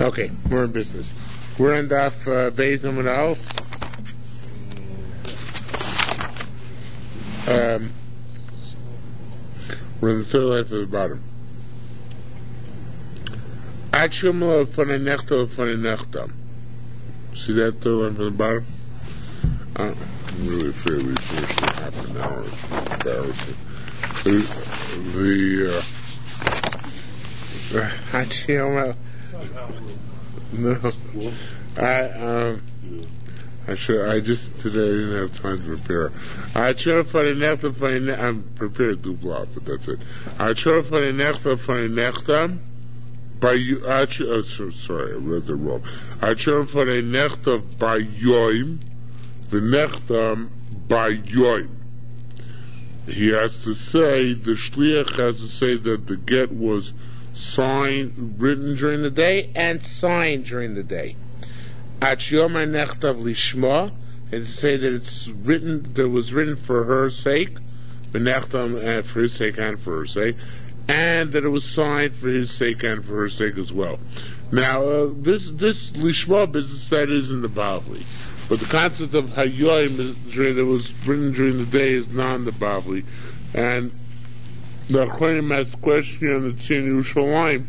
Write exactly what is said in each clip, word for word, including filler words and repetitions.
Okay, we're in business. We're on Daf uh, Beis Amud Aleph. Um, we're in the third line from the bottom. Achumla Fanei Nechta Fanei Nechta. See that third line from the bottom? Uh, I'm really afraid we finished in half an hour. It's embarrassing. The, the uh, Achumla. No, I um, I should. I just today didn't have time to prepare. I try to find a nechta for a I'm prepared to do block, but that's it. I try to find a nechta for a nechta by you. I oh, so, sorry, I read it wrong. I try to find a nechta by yoim, the nechta by yoim. He has to say the shliach has to say that the get was signed, written during the day, and signed during the day. At Yomai Nechtav Lishma, and to say that it's written, that was written for her sake, Benechtam for his sake and for her sake, and that it was signed for his sake and for her sake as well. Now, uh, this this Lishma business that is in the Bavli, but the concept of Hayoim that was written during the day is not in the Bavli, and the Achronim has a question on the Tzin Yerushalayim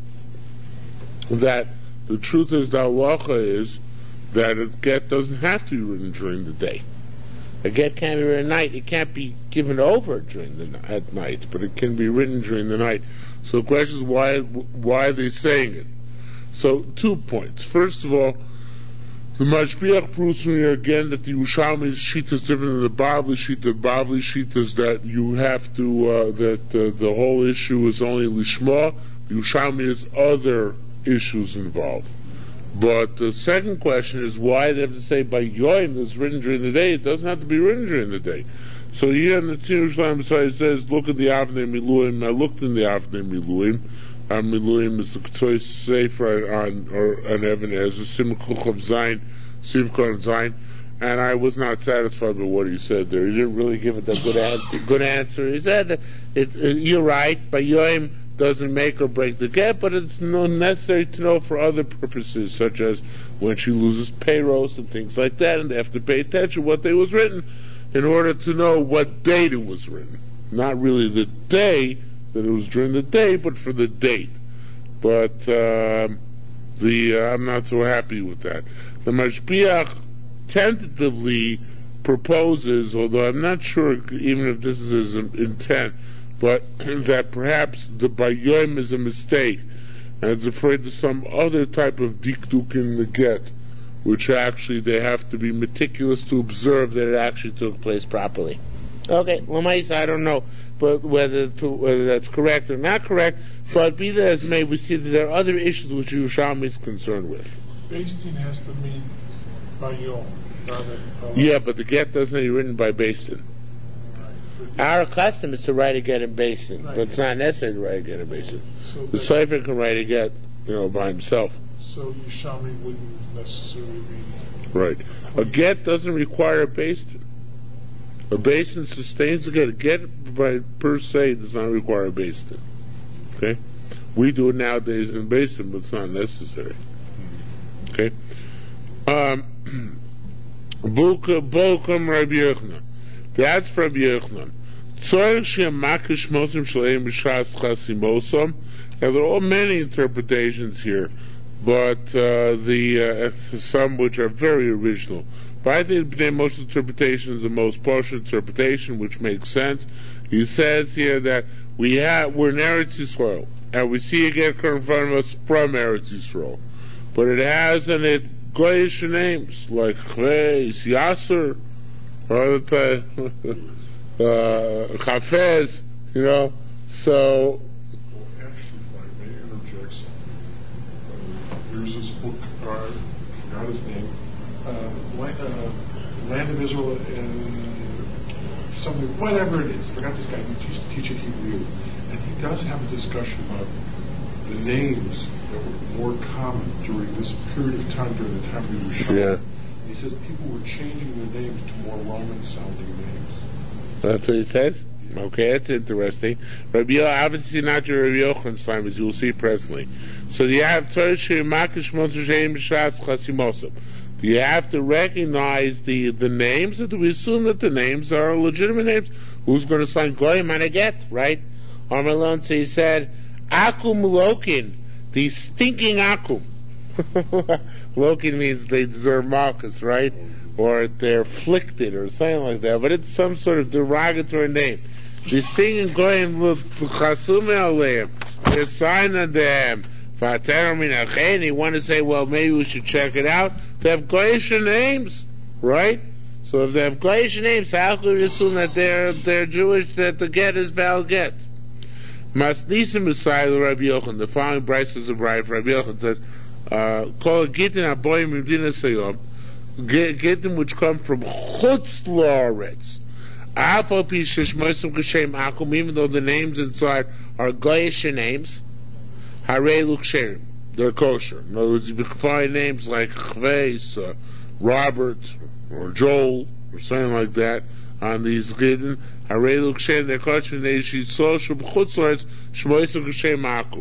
that the truth is, the halacha is that a get doesn't have to be written during the day. A get can't be written at night. It can't be given over during the at night, but it can be written during the night. So the question is, why why are they saying it? So two points. First of all, the Mashbiach proves to me again that the Yerushalmi sheet is different than the Bavli sheet. The Bavli sheet is that you have to, uh, that uh, the whole issue is only Lishma. The Yerushalmi is other issues involved. But the second question is why they have to say by Yoim that's written during the day. It doesn't have to be written during the day. So here in the Tzin Yerushalayim it says, look at the Avnei Miluim. I looked in the Avnei Miluim. Our Miluim is the Ketzoy Sefer on, or an Evan as a Simcha of Zayin, Simcha of Zayin, and I was not satisfied with what he said there. He didn't really give it a good, an- good answer. He said that it, it, you're right, but Yoim doesn't make or break the get, but it's not necessary to know for other purposes, such as when she loses payros and things like that, and they have to pay attention what day was written in order to know what date it was written. Not really the day that it was during the day, but for the date. But uh, the uh, I'm not so happy with that. The Mashbiach tentatively proposes, although I'm not sure even if this is his intent, but that perhaps the Bayoim is a mistake, and it's afraid of some other type of dikduk in the get, which actually they have to be meticulous to observe that it actually took place properly. Okay, Lamais, I don't know, but whether to, whether that's correct or not correct, but be that as may, we see that there are other issues which Yerushalmi is concerned with. Bastin has to mean by Yom. Yeah, but the get doesn't have to be written by Bastin. Our custom is to write a get in Bastin, right, but it's not necessary to write a get in Bastin. So the Sefer can write a get, you know, by himself. So Yerushalmi wouldn't necessarily be right. A get doesn't require a Bastin. A basin sustains a get. A get by per se does not require a basin. Okay? We do it nowadays in basin, but it's not necessary. Okay? Um, Bokum Rabbi Yochanan. That's for Rabbi Yochanan. Tzorech she'amakish mosim shleim b'shas chasimosam. Now there are all many interpretations here, but uh, the uh, some which are very original. But I think Bnei Moshe's interpretation is the most partial interpretation, which makes sense. He says here that we have we're in Eretz Yisrael, and we see a get in front of us from Eretz Yisrael, but it has in it goyish names like Chves, Yasser, or other uh, Chafez, you know. So, well, actually, if I may interject something, uh, there's this book. Uh, I forgot his name. Uh, Land, uh, Land of Israel and something, whatever it is. I forgot this guy who used to teach at Hebrew, and he does have a discussion about the names that were more common during this period of time, during the time of the Yerushalmi. Yeah. He says people were changing their names to more Roman-sounding names. That's what he says? Okay, that's interesting. Rabbi Yochanan, obviously not your Rabbi Yochanan's time, as you will see presently. So you have you have to recognize the, the names, and we assume that the names are legitimate names. Who's going to sign goyim on a get, right? Armalon, so he said, Akum Lokin, the stinking Akum. Lokin means they deserve malchus, right? Or they're afflicted, or something like that. But it's some sort of derogatory name. The stinking goyim l'chasum aleim. They're signing them. And you want to say, well, maybe we should check it out. They have goyish names, right? So if they have goyish names, how could we assume that they're they're Jewish, that the get is valid get? Masnisim Messiah Rabbi Yochanan. The following Bryce is a bride for Rabbi Yochanan says, call it Gittin Aboyim Medina Sayom, Gittin which come from Chutz La'aretz. Alpha Pishish Moisim Kashem Akum, even though the names inside are goyish names. Harei Luksherim, they're kosher. In other words, you can find names like Chveis, uh, Robert, or Joel, or something like that, on these Gidden. Harei Luksherim, they're kosher. They should social b'chutzlarts, Shmoisim Kashem Akum.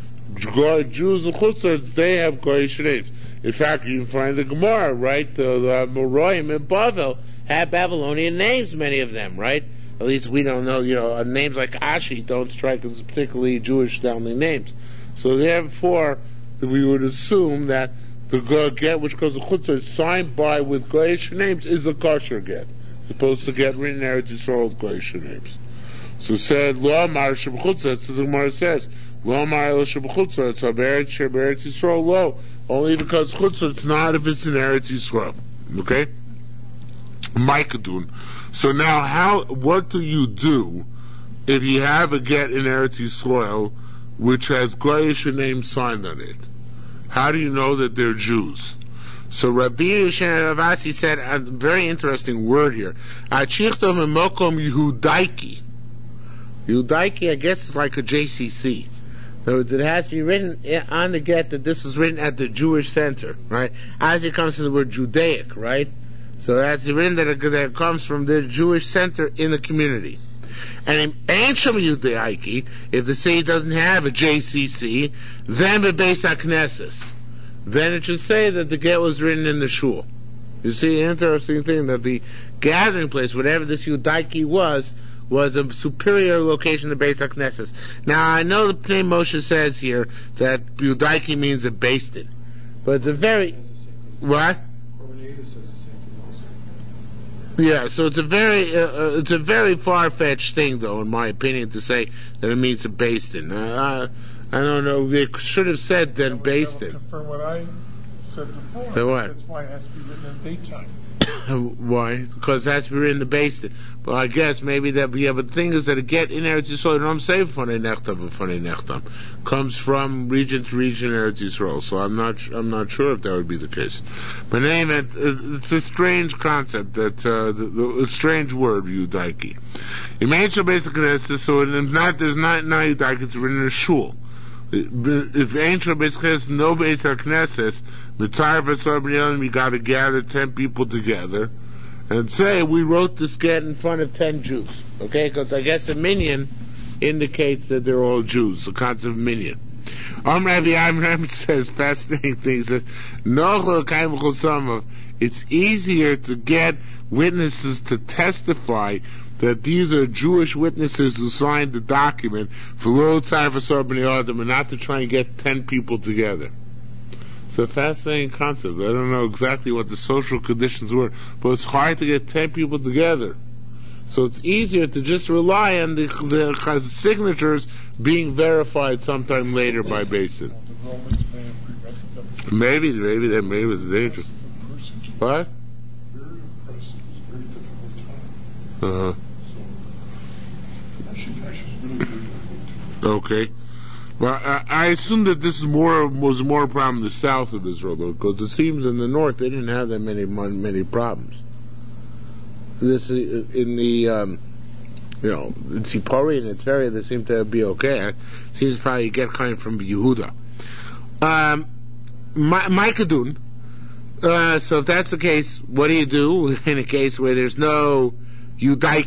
Jews and chutzlarts, they have goyish names. In fact, you can find the Gemara, right? The, the Moroim and Bavel have Babylonian names, many of them, right? At least we don't know, you know, names like Ashi don't strike as particularly Jewish-sounding names. So therefore, we would assume that the get which goes to chutzah signed by with goyish names is a kosher get, as opposed to get written Eretz Yisrael with goyish names. So said Lo Amar Shebchutzah. That's what the Gemara says. Lo Amar Shebchutzah. It's Eretz Eretz Yisrael lo. Only because chutzah it's not if it's in Eretz Yisrael. Okay. Maikadun. So now, how? What do you do if you have a get in Eretz Yisrael which has goyish name signed on it? How do you know that they're Jews? So Rabbi Yisrael Avasi said a very interesting word here. Achichtom emokom Yehudaiki. Yehudaiki, I guess, is like a J C C. In other words, it has to be written on the get that this was written at the Jewish center, right? As it comes to the word Judaic, right? So that's written that it, that it comes from the Jewish center in the community. And in Ancient Yudaiki, if the city doesn't have a J C C, then the Beis HaKnesses, then it should say that the get was written in the shul. You see, an interesting thing, that the gathering place, whatever this Yudaiki was, was a superior location to Beis HaKnesses. Now, I know the name Moshe says here that Yudaiki means a based-in, but it's a very... What? Yeah, so it's a very uh, it's a very far-fetched thing, though, in my opinion, to say that it means a based-in. Uh, I don't know. They should have said then that based-in. Confirm what I said before. So what? That's why it has to be written in daytime. Why? Because it has to be written in the based-in. Well, I guess maybe that. Yeah, but the thing is that a get in Eretz Yisrael, I'm saying funny nechtam and funny nechtam, comes from region to region Eretz Yisrael. So I'm not. I'm not sure if that would be the case. But anyway, it's a strange concept. That uh, the, the, a strange word, Yudaiki. In Ancient basically, so it's not. There's not now Yudaiki. It's written in a shul. If Ancient basically has no Beis HaKnesses, Mitzvah v'Sorban, you got to gather ten people together and say we wrote this get in front of ten Jews. Okay, because I guess a minyan indicates that they're all Jews. The concept of minyan. Om Rabbi Amram says fascinating things. Says it's easier to get witnesses to testify that these are Jewish witnesses who signed the document for little time for Sorban Adam, and not to try and get ten people together. It's a fascinating concept. I don't know exactly what the social conditions were, but it's hard to get ten people together. So it's easier to just rely on the, the signatures being verified sometime later by Basin. The Romans may have prevented them. Maybe, maybe that maybe was dangerous. What? Very impressive. It's a very difficult time. Uh huh. So, actually, actually, it's really, really difficult. Okay. Well, I, I assume that this is more was more a problem in the south of Israel, though, because it seems in the north they didn't have that many many problems. This in the um, you know in Tzipori and its area they seem to be okay. It seems probably you get kind from Yehuda. Um, Maikadun. Uh, so if that's the case, what do you do in a case where there's no Yudaiki,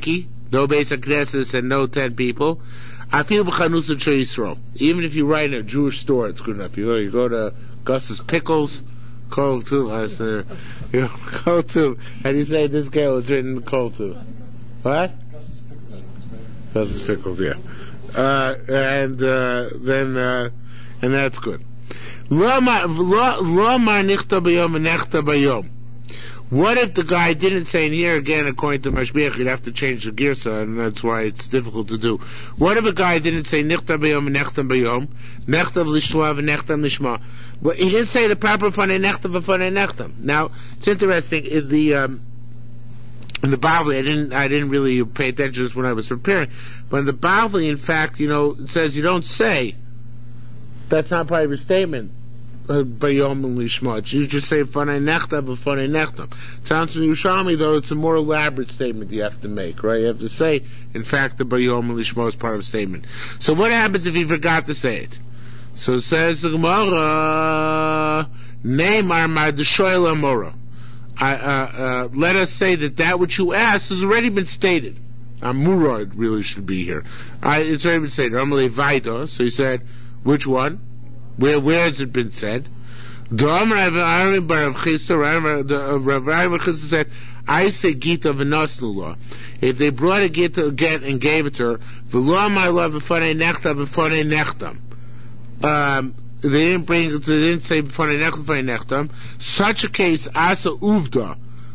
no Beis HaKnesses and no ten people. I feel b'chanusa Yisrael. Even if you write in a Jewish store, it's good enough. You go, you go to Gus's Pickles, Cold Too. I said, you know, Cold Too. And you say this guy was written in Cold Too. What? Gus's Pickles, yeah. Uh, and uh, then, uh, and that's good. Lo mar nichta bayom v'nechta bayom. What if the guy didn't say, and here again, according to Mashbiach, you'd have to change the girsa, and that's why it's difficult to do. What if a guy didn't say, nichta bayom v'nechta bayom, nechta v'lishma v'nechta v'lishma? Well, he didn't say the proper fanei nechta v'fanei nechta. Now, it's interesting, in the, um, in the Bavli, I didn't, I didn't really pay attention to this when I was preparing, but in the Bavli, in fact, you know, it says you don't say, that's not part of your statement, Bayom and Lishma. You just say Fanei Nechta b'Fanei Nechta. It sounds from Yerushalmi, though, it's a more elaborate statement you have to make, right? You have to say, in fact, the Bayom and Lishma is part of a statement. So what happens if he forgot to say it? So it says the Gemara, Neymar mar d'shoel amora. I, uh, uh, let us say that that which you asked has already been stated. Amura, it really should be here. I, it's already been stated. Amalei Vaida. So he said, which one? Where where has it been said? The Rav Chisda said, I say Gita v'nosnu law. If they brought a Gita again and gave it to her, v'lo my law b'fanei nechta b'fanei nechtam. Um, they didn't bring it. They didn't say b'fanei nechta b'fanei nechtam. Such a case, asa uvda,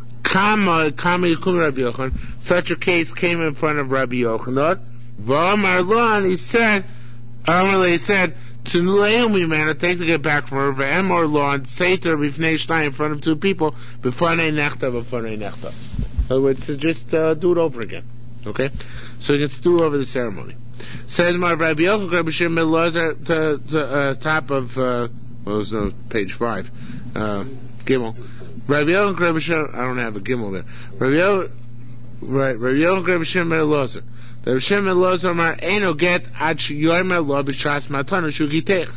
kama kama yikum Rabbi Yochanan. Such a case came in front of Rabbi Yochanan. V'amar lo, and he said, Amalei he said. To Naomi, man, I take to get back from her, and more law, and say to her, b'fnei shnayim, in front of two people, b'fanei nechta, b'fanei nechta. In other words, so just uh, do it over again. Okay? So you can do over the ceremony. Says my Rabbi Yochanan, Rabbi Shimon Lazar, to the uh, top of, uh, well, there's no page five, uh, Gimel. Rabbi Yochanan, Rabbi Shimon, I don't have a Gimel there. Rabbi Yochanan, right, Rabbi Yochanan, Rabbi Shimon Lazar. The Rabbi Shimon Lazar Mar Eino get ad yomer lo b'shas matana shugitech.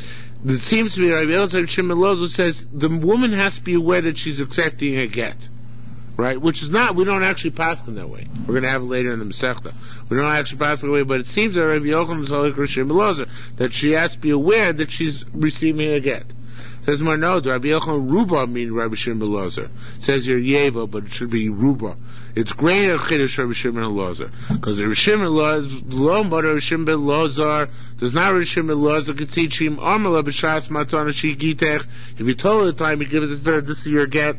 It seems to be Rabbi Yochanan Shimon Lazar says the woman has to be aware that she's accepting a get, right? Which is not. We don't actually pass them that way. We're going to have it later in the Masechta. We don't actually pass it that way, but it seems that Rabbi Yochanan is like Rabbi Shimon Lazar that she has to be aware that she's receiving a get. Says more no, Rabbi Yochanan Ruba mean Rabbi Shimon Lazar. Says you're Yeva, but it should be Ruba. It's greater chiddush Rabbi Shimon Lazar because Rabbi Shimon Lazar, Rabbi Shimon Lazar does not Rabbi Shimon Lazar can teach him Amala b'shas matana shigitech. If you told the time he gives us there, this is your get.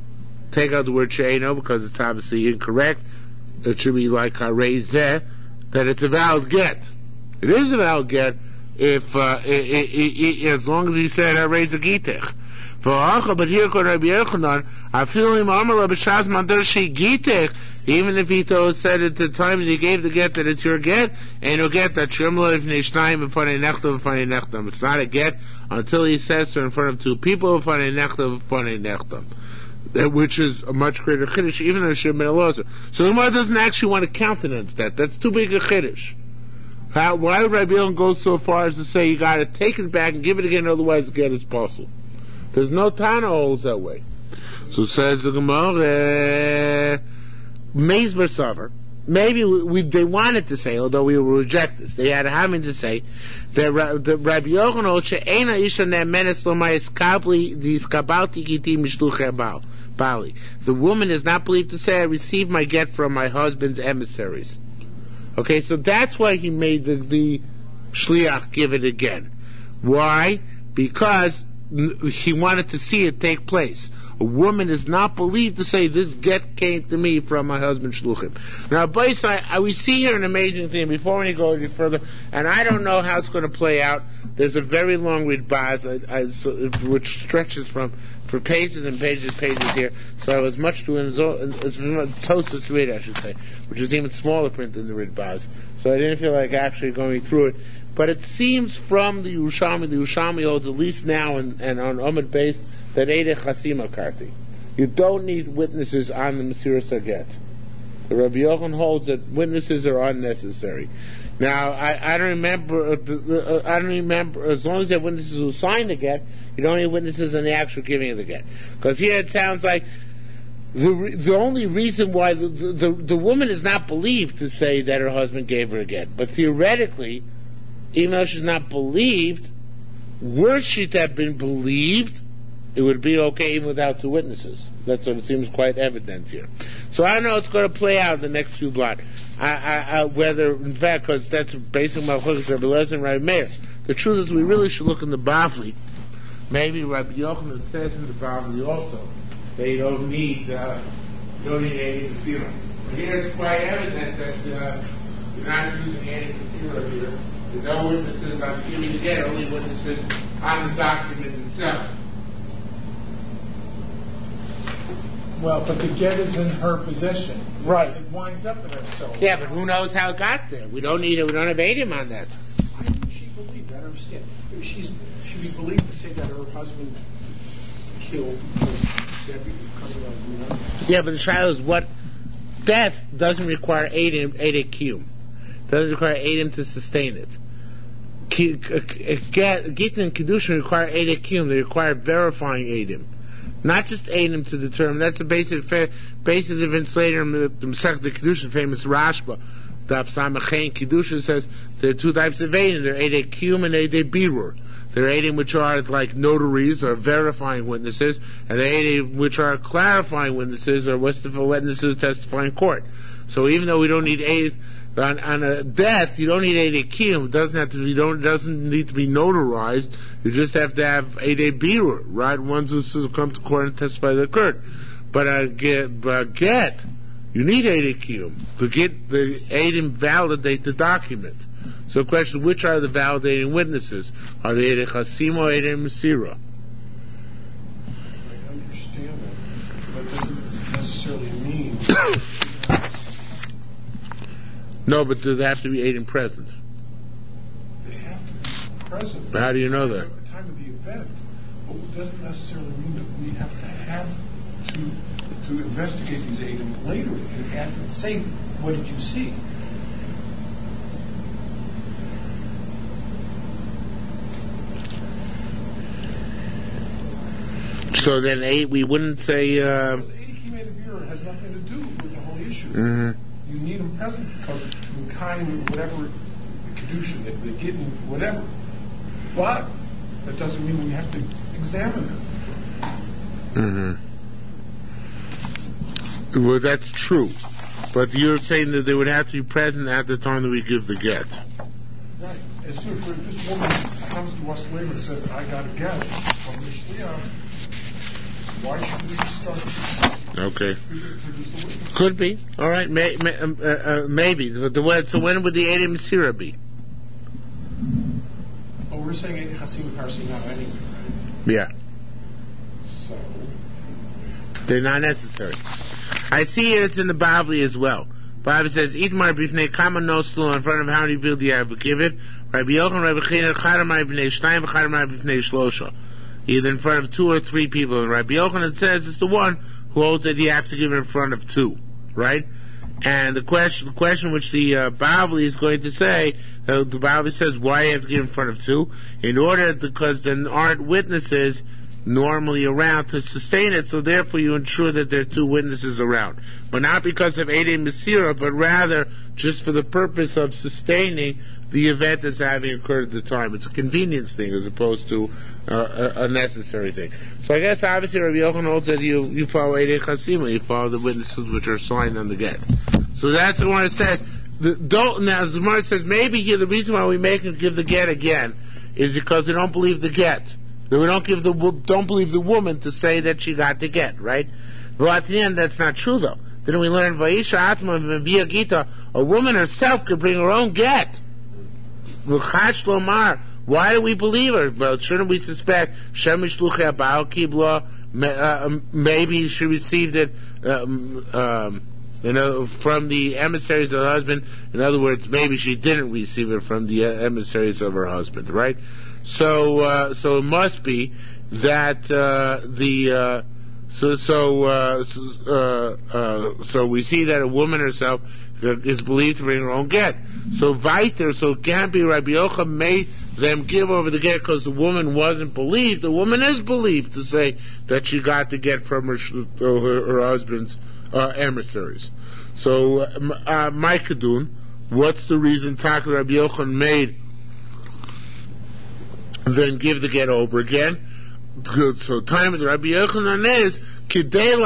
Take out the word she'eno because it's obviously incorrect. It should be like harezeh, that it's a valid get. It is a valid get if uh, it, it, it, as long as he said harezeh gitech. But here, Rabbi Yochanan, I feel him Amala b'shas matana shigitech. Even if he told, said at the time that he gave the get that it's your get, and he'll get that shemla if neishnayim b'fanei nechtam b'fanei nechtam. It's not a get until he says to her in front of two people b'fanei nechtam b'fanei nechtam, which is a much greater chiddush, even though Shimon Lazar. So the Gemara doesn't actually want to countenance that. That's too big a chiddush. How, why would Rabbi Yochanan go so far as to say you got to take it back and give it again, otherwise the get is possible? There's no Tana holds that way. So says the Gemara. Meis Bersaver. Maybe we, we, they wanted to say, although we will reject this, they had having to say that the Rabbi Yochanan she'ena isha ne'emenes lo ma'is kabli diskabalti giti mishluchei bali. The woman is not believed to say, I received my get from my husband's emissaries. Okay, so that's why he made the, the shliach give it again. Why? Because he wanted to see it take place. A woman is not believed to say, this get came to me from my husband Shluchim. Now, Baisai, I, we see here an amazing thing before we go any further, and I don't know how it's going to play out. There's a very long Ridbaz, I, I, so, which stretches from for pages and pages and pages here. So I was much too Tosfos to read, I should say, which is even smaller print than the Ridbaz. So I didn't feel like actually going through it. But it seems from the Yerushalmi, the Yerushalmi holds at least now and, and on Amud Beis, that Eidei Chasima Karti. You don't need witnesses on the Mesiras Haget. The Rabbi Yochanan holds that witnesses are unnecessary. Now, I, I don't remember. Uh, the, uh, I don't remember. As long as you have witnesses who sign the get, you don't need witnesses on the actual giving of the get. Because here it sounds like the re- the only reason why the, the the woman is not believed to say that her husband gave her a get, but theoretically, even though she's not believed, were she to have been believed, it would be okay even without two witnesses. That's what it seems quite evident here. So I don't know it's going to play out in the next few blocks. I, I, I, whether, in fact, because that's basically my focus, Rabbi Eliezer and Rabbi Meir. The truth is we really should look in the Bavli. Maybe Rabbi Yochanan says in the Bavli also, they don't need, uh, don't need Edim Kasira. But here it's quite evident that uh, you're not using Edim Kasira here. There's no witnesses on sealing the get, only witnesses on the document itself. Well, but the get is in her possession. Right. It winds up in her soul. Yeah, but who knows how it got there? We don't need it. We don't have Edim on that. Why didn't she believe? I don't understand. If she's should be believed to say that her husband killed because, because of a, you know. Yeah, but the trial is what death doesn't require Edim, Edim Kiyum. Doesn't require Edim to sustain it. Gittin and Kedushin require Edim Kiyum. They require verifying Edim. Not just Edim to determine. That's a basic basic difference later in the Masechet Kedushin, famous Rashba. Daf Samachein Kedushin says there are two types of Edim. There are Edim Kiyum and Edim Birur. There are Edim which are like notaries or verifying witnesses, and there are Edim which are clarifying witnesses or witnesses testifying in court. So even though we don't need Edim on, on a death, you don't need Edim Kiyum. It doesn't have to be, don't, doesn't need to be notarized. You just have to have Edim Birur, right? Ones who come to court and testify that occurred. But a get, but a get, you need Edim Kiyum to get the Edim validate the document. So the question, which are the validating witnesses? Are they Edim Chasim or Edim Masira? I understand that, but that doesn't necessarily mean... No, but does it have to be Edim present? They have to be present. How do you know that? At the time of the event, but it doesn't necessarily mean that we have to have to to investigate these Edim later and ask and say, what did you see? So then eight, we wouldn't say... Uh, Because Edim Kimet has nothing to do with the whole issue. mm-hmm. You need them present because in kind whatever the Kedushin, the, the Gittin, whatever. But that doesn't mean we have to examine them. Mm-hmm. Well, that's true. But you're saying that they would have to be present at the time that we give the get. Right. And so if this woman comes to us later and says, I got a get from the Shliach, why should we start? Okay. Could be. All right. May, may, uh, uh, maybe. But the, so when would the Edim Masira be? Oh, we're saying Edim Chasim Parsi now anyway, right? Yeah. So. They're not necessary. I see here it's in the Bavli as well. Bavli says, Itmar b'fnei kama nostul, in front of how many people do you have to give it? Rabbi Yochanan, Rabbi China, Chadamai b'fnei shtayim, Chadamai b'fnei shlosha. Either in front of two or three people. And Rabbi Yochanan says it's the one who holds that you have to give it in front of two, right? And the question, the question which the uh, Bavli is going to say, uh, the Bavli says, why you have to give it in front of two? In order, because there aren't witnesses normally around to sustain it, so therefore you ensure that there are two witnesses around. But not because of Edim Masira, but rather just for the purpose of sustaining the event that's having occurred at the time. It's a convenience thing as opposed to uh, a, a necessary thing. So I guess obviously Rabbi Yochanan holds that you, you follow Edim Chasima, you follow the witnesses which are signed on the get. So that's the one it says. The, don't, now the Gemara says maybe here the reason why we make it give the get again is because they don't believe the get. That we don't give the don't believe the woman to say that she got the get, right? Well, at the end, that's not true though. Then we learn Vaisha Atzma Via Gita, a woman herself could bring her own get. Why do we believe her? Well, shouldn't we suspect Shemish Luchei Baal Kibla? Maybe she received it um, um, you know, from the emissaries of her husband. In other words, maybe she didn't receive it from the emissaries of her husband, right? So, uh, so it must be that uh, the uh, so so uh, uh, uh, so we see that a woman herself is believed to bring her own get. So weiter, so it can't be Rabbi Yochanan made them give over the get because the woman wasn't believed. The woman is believed to say that she got the get from her her, her husband's uh, emissaries. So, uh, Maikadun, what's the reason Taka Rabbi Yochanan made then give the get over again? Good. So, time of the Rabbi Yochanan is in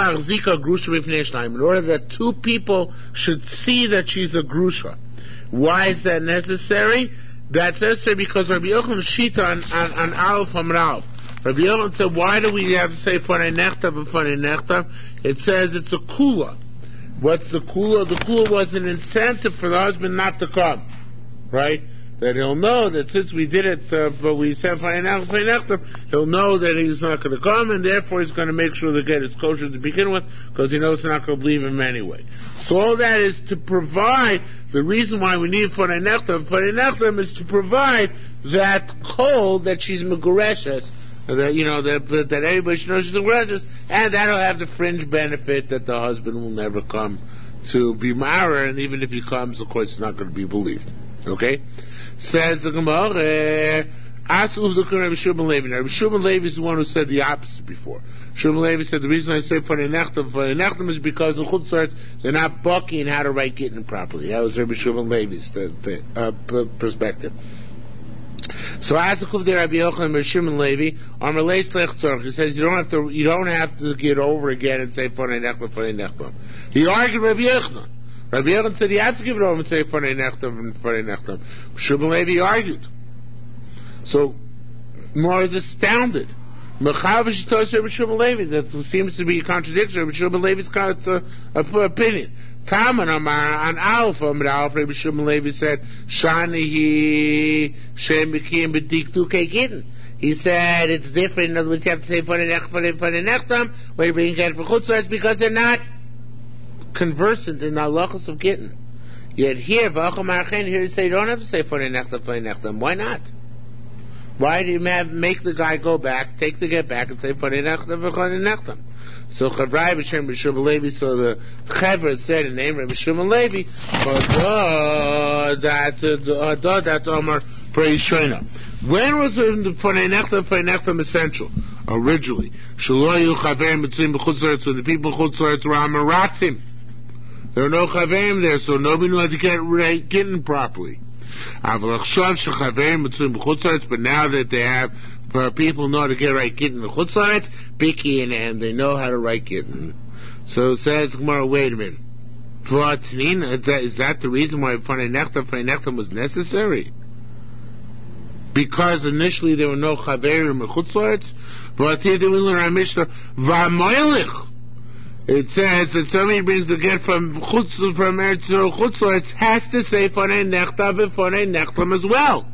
order that two people should see that she's a grusha. Why is that necessary? That's necessary because Rabbi Yochanan shita on, on, on Aleph Hamrav. Rabbi Yochanan said, why do we have to say Fanei Nechta b'Fanei Nechta? It says it's a kula. What's the kula? The kula was an incentive for the husband not to come. Right? That he'll know that since we did it, uh, but we said Fanei Nechta, Fanei Nechta, he'll know that he's not going to come, and therefore he's going to make sure the get is kosher to begin with, because he knows he's not going to believe him anyway. So all that is to provide, the reason why we need Fanei Nechta, Fanei Nechta is to provide that kol that she's megureshes, that, you know, that, that everybody should know she's megureshes, and that'll have the fringe benefit that the husband will never come to be married, and even if he comes, of course, it's not going to be believed. Okay? Says the Gemara, As Uvdukun Rabbi Shimon Levi. Now, Rabbi Shimon Levi is the one who said the opposite before. Shimon Levi said the reason I say Fanei Nechta, Fanei Nechta is because the Chutzarts, they're not bucking how to write Gittin properly. That was Rabbi Shimon Levi's the, the, uh, p- perspective. So as the Kuv de Rabbi Yochanan and Rabbi Shimon Levi, Amar Leis Lech Tzorch, he says you don't have to, you don't have to get over again and say Fanei Nechta, Fanei Nechta. He argued Rabbi Yochanan. Rabbi Yochanan said you have to give it over and say Fanei Nechta and Fanei Nechta. Shimon Levi argued. So, Mar is astounded. Mechavish tells Rabbi Shimon Levi that seems to be a contradiction. Rabbi Shimon Levi's kind of uh, opinion. Taman Amar on Alpha Amar Alpha. Rabbi Shimon Levi said, "Shani Shem Bekim B'Dikduke Gittin." He said it's different. In other words, you have to say Fanei Nechta, Fanei Nechta. When you bring it for Chutzah, because they're not conversant in the halachos of Gittin. Yet here, here you say you don't have to say Fanei Nechta, Fanei Nechta. Why not? Why do you have, make the guy go back, take the get back, and say Fanei Nechta, Fanei Nechta? So Chavrai b'Shem Rabbi Shimon Levi. So the Chevra said in the name of Rabbi Shimon Levi, that that's Omar Preishona. When was the Fanei Nechta, Fanei Nechta essential? Originally, Shaloyu Chaverim B'Tzim B'Chutzlaretz, when the people in Chutzlaretz were Amaratzim. There were no Chaverim there, so nobody knew how to get right, getting properly. But now that they have, uh, people know how to get right getting the Chutzlaretz, Biki and, and they know how to write getting. So it says Gemara, wait a minute. Is that the reason why Fanei Nechta, Fanei Nechta was necessary? Because initially there were no Chaverim and Chutzlaretz, but here they will learn our Mishnah, V'amoilich. It says that somebody brings the get from Chutz, from Eretz Yisrael Chutzlaretz, has to say Fanei Nechta v'Fanei Nechta as well.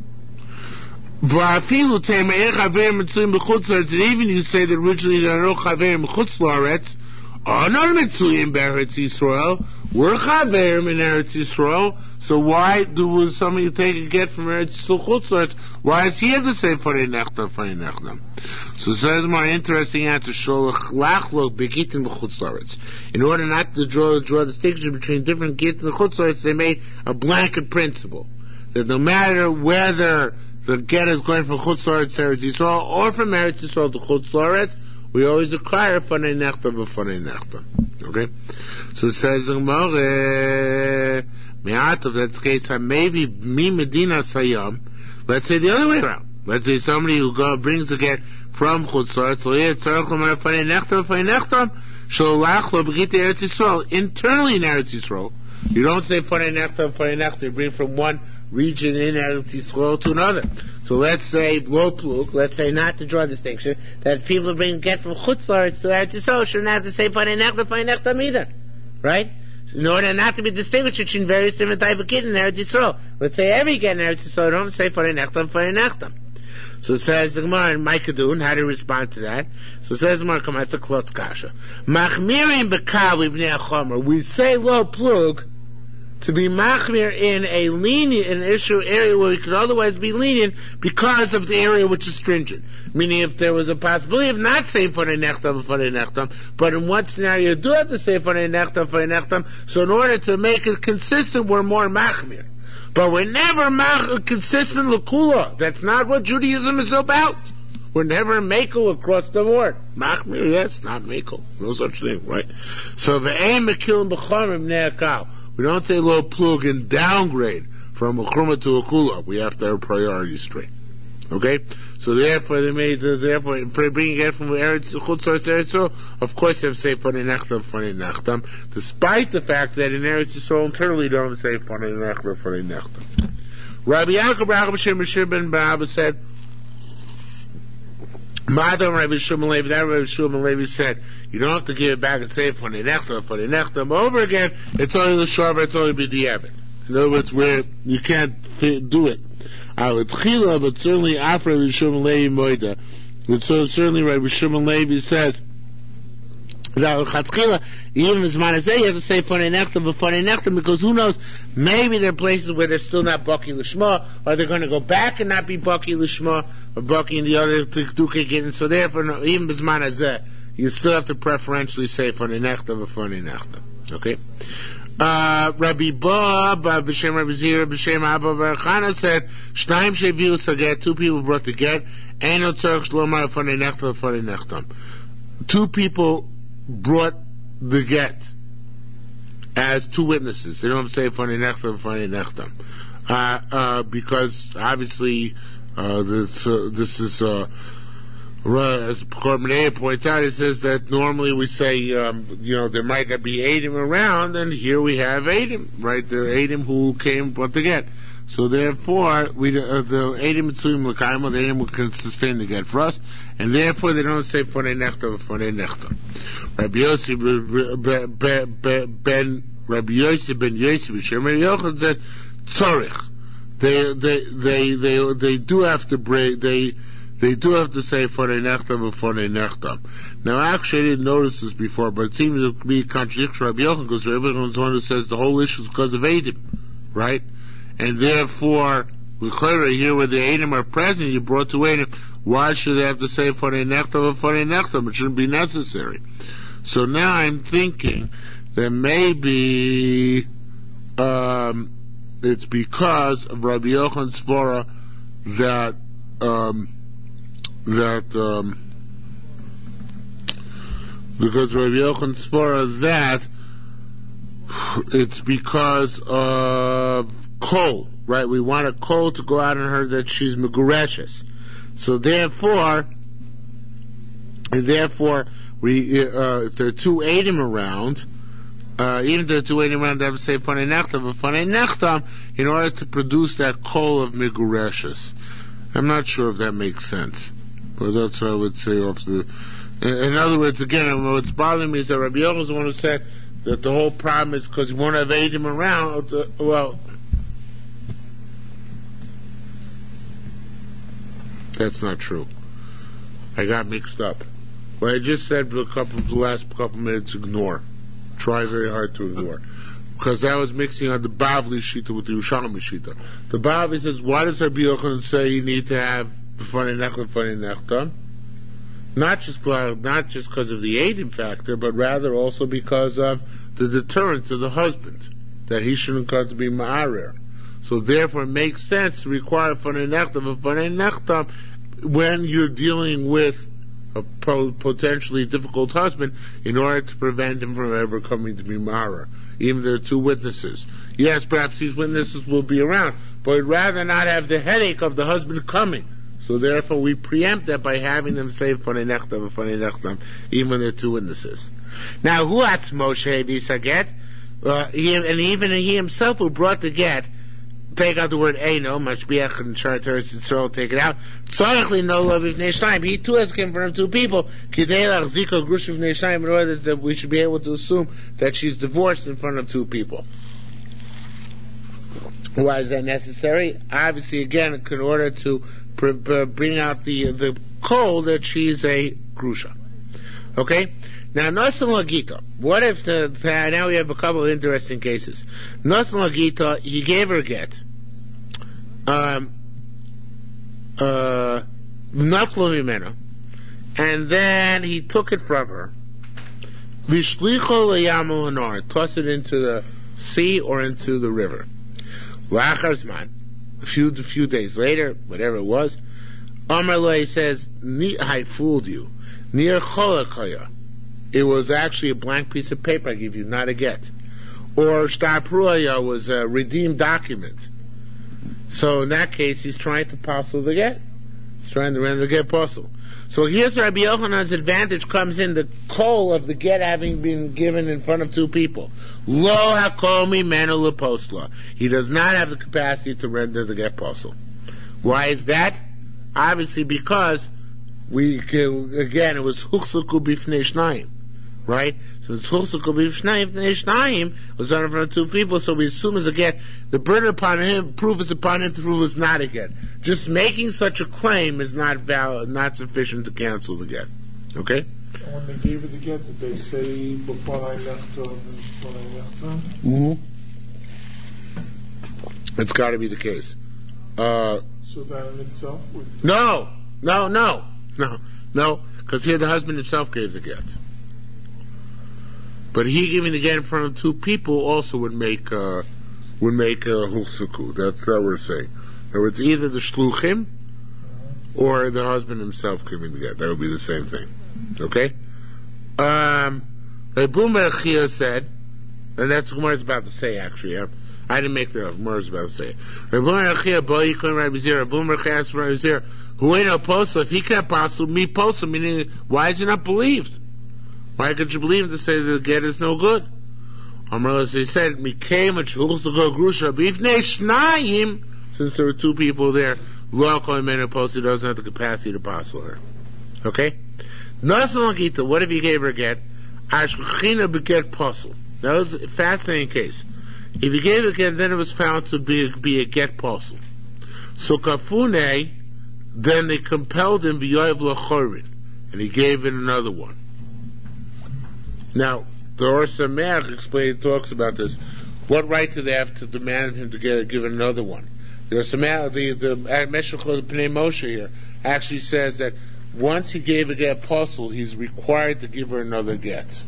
V'afilu te'me'er Chaverim Mitzuyim b'Chutzlaretz, and even you say that originally there are no Chaverim Chutzlaretz, are not Mitzuyim b'Eretz Yisrael, we're Chaverim in Eretz Yisrael. So why do somebody take a get from Eretz Yisrael Chutzlaretz? Why is he have to say Fanei Nechta, Fanei Nechta? So it says more interesting answer. Sholach lachlo begittin b'Chutzlaretz. In order not to draw draw a distinction between different gittin and Chutzlaretz, they made a blanket principle that no matter whether the get is going from Chutzlaretz to Eretz Yisrael or from Eretz Yisrael to Chutzlaretz, we always require Fanei Nechta b'Fanei Nechta. Okay, so it says Gemara. If that's the case, maybe me Medina Sayam. Let's say the other way around. Let's say somebody who go, brings a get from Chutzlaretz, so yeah, tzarech l'mar Fanei Nechta, Fanei Nechta, sholach lo b'git Eretz Yisrael. Internally in Eretz Yisrael, you don't say Fanei Nechta, Fanei Nechta. You bring from one region in Eretz Yisrael to another. So let's say lo pluk. Let's say not to draw a distinction that people bring get from Chutzlaretz to Eretz Yisrael shouldn't have to say Fanei Nechta, Fanei Nechta either, right? In order not to be distinguished between various different type of gittin in Eretz Yisrael. Let's say every get in Eretz Yisrael, don't say Fanei Nechta and Fanei Nechta. So it says the Gemara in Maikadun, how to respond to that. So it says the Gemara, come out to Klot Kasha. Machmirim b'kav ibnei achomer. We say lo plug to be machmir in a lenient, an issue area where we could otherwise be lenient because of the area which is stringent. Meaning, if there was a possibility of not saying Fonei Nechtam, Fonei Nechtam, but in what scenario you do have to say Fonei Nechtam, Fonei Nechtam, so in order to make it consistent, we're more machmir. But we're never mach- consistent l'kula. That's not what Judaism is about. We're never makel across the board. Machmir, yes, not makel. No such thing, right? So the aim of killing b'chomim ne'akal. We don't say low plug and downgrade from a chumah to a kula. We have to have priorities straight. Okay? So therefore they made, uh, therefore, for bringing it from Eretz, Chutzor Eretz Yisrael, of course they have to say Fonei Nechtam, Fonei Nechtam, despite the fact that in Eretz Yisrael internally don't say Fonei Nechtam, Fonei Nechtam. Rabbi Yaakov Rabbi Shimon ben Barabba said, Madam Rabbi Shimon Levi, that Rabbi Shimon Levi said, you don't have to give it back and say Fonei Nechtam, Fonei Nechtam over again, it's only the Shabbat, it's only B'diavad. In other words, where you can't fit, do it. Uh, but certainly after Rabbi Shimon Levi Moida, but so certainly Rabbi Shimon Levi says that even as man as you have to say Fonei Nechtam, but Fonei Nechtam, because who knows, maybe there are places where they're still not Baki L'Shma, or they're going to go back and not be Baki L'Shma, or Baki in the other Tukik, and so therefore, even as man as you still have to preferentially say Fonei Nechtam, but Fonei Nechtam. Okay? Uh, Rabbi Bob, B'Shem Rabbi Zira, B'Shem Abba Barachana said, Shnaim Sheviu Saget, two people brought the get, Eino Tzorch Shlomar Fonei Nechtam, Fonei Nechtam. Two people brought the get as two witnesses. They don't say Fonei Nechtam, Fonei Nechtam. Uh, uh, because obviously, uh, this, uh, this is, uh, as Korbanei points out, he says that normally we say, um, you know, there might not be Eidim around, and here we have Eidim, right? There are Eidim who came but the get. So therefore, we uh, the Eidim Mitzuim L'Kaimo, the Eidim can sustain the get for us, and therefore they don't say Fonei Nechtam, Fonei Nechtam. Rabbi Yossi ben Rabbi Yossi ben Yossi B'Shem Rabbi Yochanan said Tzorich. They they they they they do have to break. They They do have to say Fonei Nechtam and Fonei Nechtam. Now, actually, I didn't notice this before, but it seems to be a contradiction of Rabbi Yochanan, because Rabbi Yochanan is the one who says the whole issue is because of Eidim, right? And therefore, we clearly here where the Eidim are present, you brought to Eidim, why should they have to say Fonei Nechtam and Fonei Nechtam? It shouldn't be necessary. So now I'm thinking that maybe um, it's because of Rabbi Yochanan's svara that um, that um, because Rabbi Yochanan's svara that it's because of kol, right? We want a kol to go out on her that she's megureshes. So therefore, and therefore, we uh, if there are two Eidim around, uh, even if there are two Eidim around, they have to say Fonei Nechtam, but Fonei Nechtam in order to produce that kol of megureshes. I'm not sure if that makes sense, but that's what I would say off the. In other words, again, what's bothering me is that Rabbi Yochanan is the one who said that the whole problem is because you won't have Eidim around. Well, that's not true. I got mixed up. What I just said for a couple of the last couple minutes, ignore. Try very hard to ignore. Because I was mixing on the Bavli Shita with the Yerushalmi Shita. The Bavli says, why does Rabbi Yochanan say you need to have Fonei Nechtam, Fonei Nechtam? Not just not just because of the Eidim factor, but rather also because of the deterrent to the husband, that he shouldn't come to be Ma'arer. So therefore it makes sense to require Fonei Nechtam and Fonei Nechtam when you're dealing with a po- potentially difficult husband in order to prevent him from ever coming to be Ma'arer. Even if there are two witnesses. Yes, perhaps these witnesses will be around, but we'd rather not have the headache of the husband coming. So therefore we preempt that by having them say Fonei Nechtam and Fonei Nechtam, even when there are two witnesses. Now, who atz Moshe Bisa get? Uh, he, and even he himself who brought the get, take out the word Eino, Mashbiach and Shar Teretz Yisrael, take it out. Tzorech no love V'nei Shnayim. He too has come from two people. Kidei lachziko grush V'nei Shnayim, in order that we should be able to assume that she's divorced in front of two people. Why is that necessary? Obviously, again, in order to pr- pr- bring out the the call that she's a grusha. Okay? Now, Nasan Lagita. What if the, the, now we have a couple of interesting cases. Nasan Lagita, he gave her a get. Um, uh, Natlo Mimena. And then he took it from her. Vishlicho Layamel Hanar. Toss it into the sea or into the river. Lacharzman. A few, a few days later, whatever it was, Amar Lo says, I fooled you. Near Cholakaya. It was actually a blank piece of paper I give you, not a get. Or Shtapruaya was a redeemed document. So in that case, he's trying to parcel the get. He's trying to render the get parcel. So here's Rabbi Yochanan's advantage comes in, the call of the get having been given in front of two people. Lo hakol mimenu leposla. He does not have the capacity to render the get parcel. Why is that? Obviously because we, again, it was huchsuku bifnei shnayim. Right? So it's huchsuku bifnei shnayim was done in front of two people, so we assume as a get, the burden upon him, proof is upon him to prove is not a get. Just making such a claim is not valid, not sufficient to cancel the get. Okay? And when they gave her the get, did they say before I left her, before I left her? Mm-hmm. It's got to be the case. Uh, so that in itself would... No! No, no! No, no, because here the husband himself gave the get. But he giving the get in front of two people also would make uh, would make a uh, hulsuku. That's what we're saying. In other words, either the shluchim or the husband himself giving the get. That would be the same thing. Okay? Um, Rebbe Merchia said, and that's what Gemara is about to say actually. Yeah? I didn't make that up. Gemara is about to say it. Rebbe Merchia, boy, you couldn't Rabbi Zera. Rebbe Merchia asked Rabbi Zera, who ain't no postal? If he can't postal, me postal, meaning, why is he not believed? Why could you believe him to say that the get is no good? Amar, he said, "Mikayim and shulchus to go grusha bifnei shnayim." Since there were two people there, lo kol menu postal doesn't have the capacity to postal her. Okay. Nasan Lagita. What if he gave her a get? Ashchina beget postal. That was a fascinating case. If he gave it a get, then it was found to be be a get postal. So kafune. Then they compelled him v'yoyev l'chorin, and he gave it another one. Now, the Or Sameach explains, talks about this. What right do they have to demand him to get, give another one? The Or Sameach, the the Meshech Pnei Moshe here actually says that once he gave a get apostle, he's required to give her another get.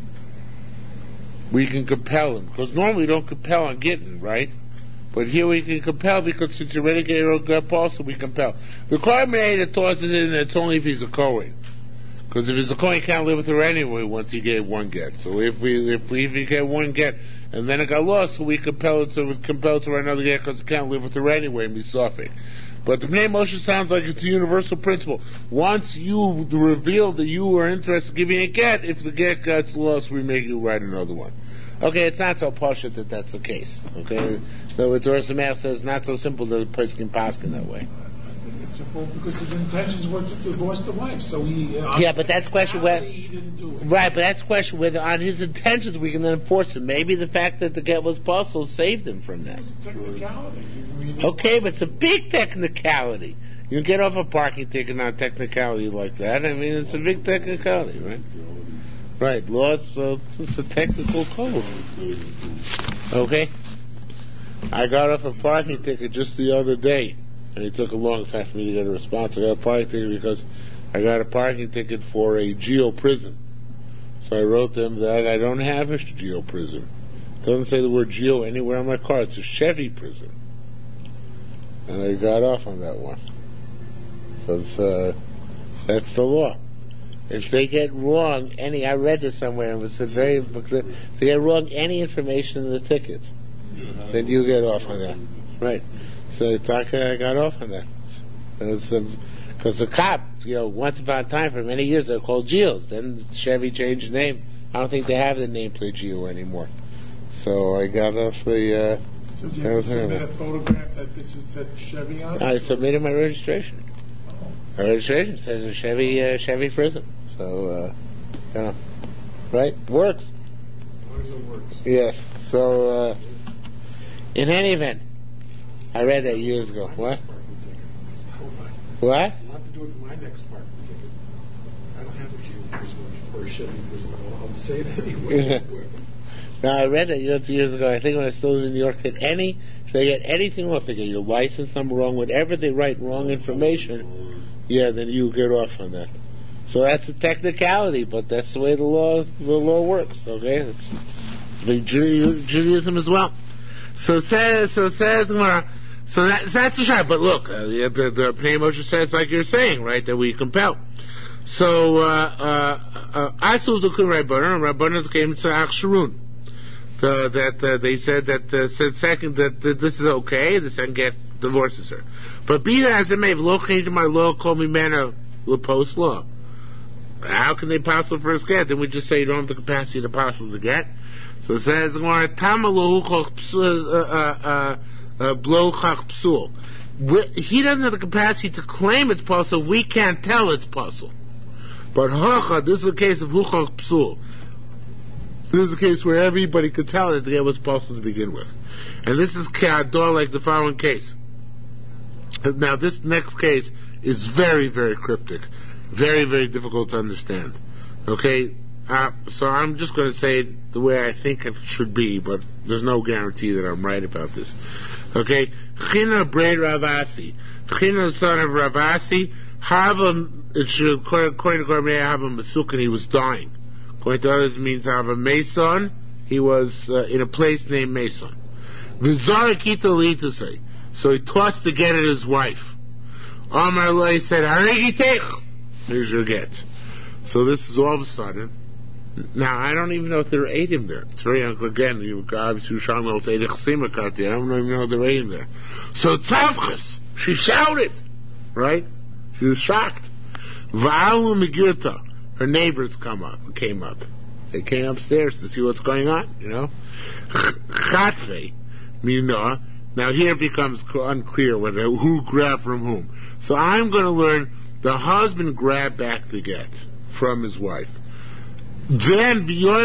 We can compel him, because normally we don't compel on getting, right? But here we can compel because since you already gave a get apostle, we compel. The Kohen tosses in, it's only if he's a Kohen. Because if he's a Kohen, he can't live with her anyway once he gave one get. So if we if we if he get one get and then it got lost, so we compel it to compel to another get because he can't live with her anyway and be suffering. But the Pnei Moshe sounds like it's a universal principle. Once you reveal that you are interested in giving a get, if the get gets lost, we make you write another one. Okay, it's not so poshut that that's the case. Okay, so what Torah Sameach says, not so simple that a person can pass in that way. It's simple because his intentions were to divorce the wife, so he. Uh, yeah, but that's a question whether. He didn't do it. Right, but that's a question whether on his intentions we can then enforce it. Maybe the fact that the get was possible saved him from that. It's a technicality. I mean, Okay, but it's a big technicality. You can get off a parking ticket on a technicality like that. I mean, it's a big technicality, right? Right, law is uh, it's a technical code. Okay? I got off a parking ticket just the other day, and it took a long time for me to get a response. I got a parking ticket because I got a parking ticket for a Geo prison. So I wrote them that I don't have a Geo prison. It doesn't say the word Geo anywhere on my car. It's a Chevy prison. And I got off on that one. Because uh, that's the law. If they get wrong any, I read this somewhere, and it was a very, if they get wrong any information in the ticket, then you get off on that. Right. So I got off on that. Because um, the cop, you know, once upon a time, for many years, they were called Geos. Then Chevy changed the name. I don't think they have the nameplate Geo anymore. So I got off the... Uh, so did you submit a photograph that this is that Chevy on? I submitted my registration. My registration says a Chevy uh, Chevy prison. So, uh, you know, right? Works. Why does it work? Yes. So, uh, in any event, I read that years ago. What? What? I'll have to do it for my next parking ticket. I don't have a Jew in prison or a Chevy in prison. I'll, I'll say it anyway. Now, I read that years, years ago, I think when I was still in New York, that any, if they get anything off, they get your license number wrong, whatever they write wrong information, yeah, then you get off on that. So that's a technicality, but that's the way the law the law works. Okay, it's the Judaism, Judaism as well. So says so says Gemara. So that, so that's a shot. But look, uh, the the, the Pnei Moshe says like you're saying, right, that we compel. So Asul Zukin Rabbanan Rabbanan came to Achsharun. The, that uh, they said that uh, said second that, that this is okay. The second get divorces her. But be that as it may, lo chayim my law call me man the post law. How can they possibly first get? Then we just say you don't have the capacity to possibly to get. So it says blow chach psul. He doesn't have the capacity to claim it's possible. We can't tell it's possible. But hacha, this is a case of huchach psul. This is a case where everybody could tell that it was possible to begin with. And this is ka'ador like the following case. Now this next case is very, very cryptic. Very, very difficult to understand. Okay? Uh, so I'm just going to say it the way I think it should be, but there's no guarantee that I'm right about this. Okay? China braid Ravasi. China, son of Ravasi, Hava, it should, according to Gourmet, Hava Masukin, he was dying. According to others, it means Hava Mason, he was uh, in a place named Mason. Vizara Kita Litase. So he tossed to get at his wife. Amar Lay said, Harigitech. Here's your get. So this is all of a sudden. Now, I don't even know if there are eight in there. It's very unclear. Again, you obviously Shushan will say, I don't even know if there are eight in there. So Tzavchas, she shouted, right? She was shocked. Va'alu Megirta, her neighbors come up, came up. They came upstairs to see what's going on, you know? Chatve, Mina. Now here it becomes unclear whether who grabbed from whom. So I'm going to learn the husband grabbed back the get from his wife. Then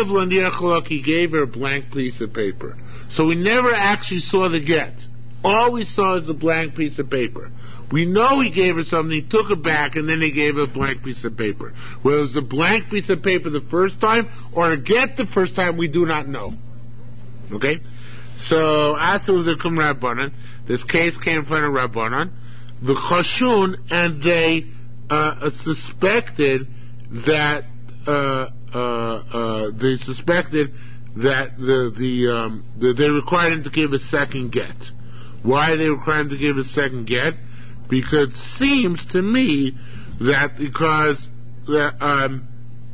he gave her a blank piece of paper. So we never actually saw the get. All we saw is the blank piece of paper. We know he gave her something, he took it back, and then he gave her a blank piece of paper. Whether it was a blank piece of paper the first time, or a get the first time, we do not know. Okay? So, as it was a Kum Rabbanan, this case came in front of Rabbanan, the Chashun, and they uh, suspected that uh, uh, uh, they suspected that the the, um, the they required him to give a second get. Why they required him to give a second get? Because it seems to me that because uh, um,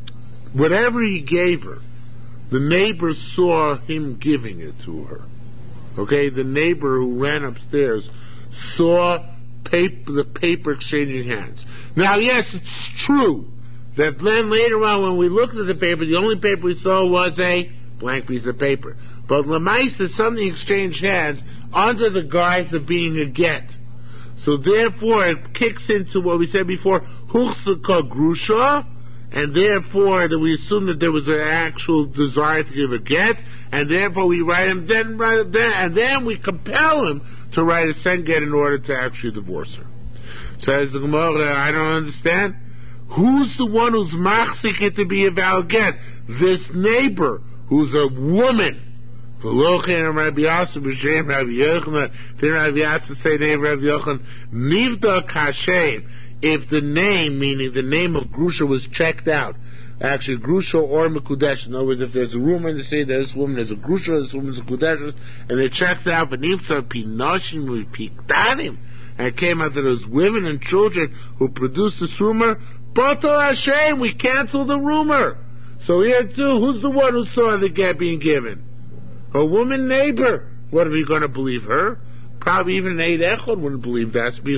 whatever he gave her, the neighbor saw him giving it to her. Okay, the neighbor who ran upstairs saw paper, the paper exchanging hands. Now, yes, it's true that then later on when we looked at the paper, the only paper we saw was a blank piece of paper. But Lamaisa, something exchanged hands under the guise of being a get. So therefore it kicks into what we said before, Huchsaka Grusha, and therefore that we assume that there was an actual desire to give a get, and therefore we write him, then, right, then and then we compel him to write a second get in order to actually divorce her. Says the Gemara, I don't understand. Who's the one who's machzik it to be a valid get? This neighbor, who's a woman. V'lochin Rabbi Yasser b'shem Rabbi Yochanan. Then Rabbi Yasser say name Rabbi Yochanan. Nivda kashem. If the name, meaning the name of Grusha, was checked out, actually Grusha or Mekudesh. In other words, if there's a rumor in the city that this woman is a Grusha, this woman is a Kudesh, and they checked out, but Nivza Pinoshim Piktanim, and it came out that it was women and children who produced this rumor, Batal Hashem, we cancel the rumor. So here too, who's the one who saw the get being given? A woman neighbor. What are we going to believe her? Probably even an Eid Echad wouldn't believe that. It's be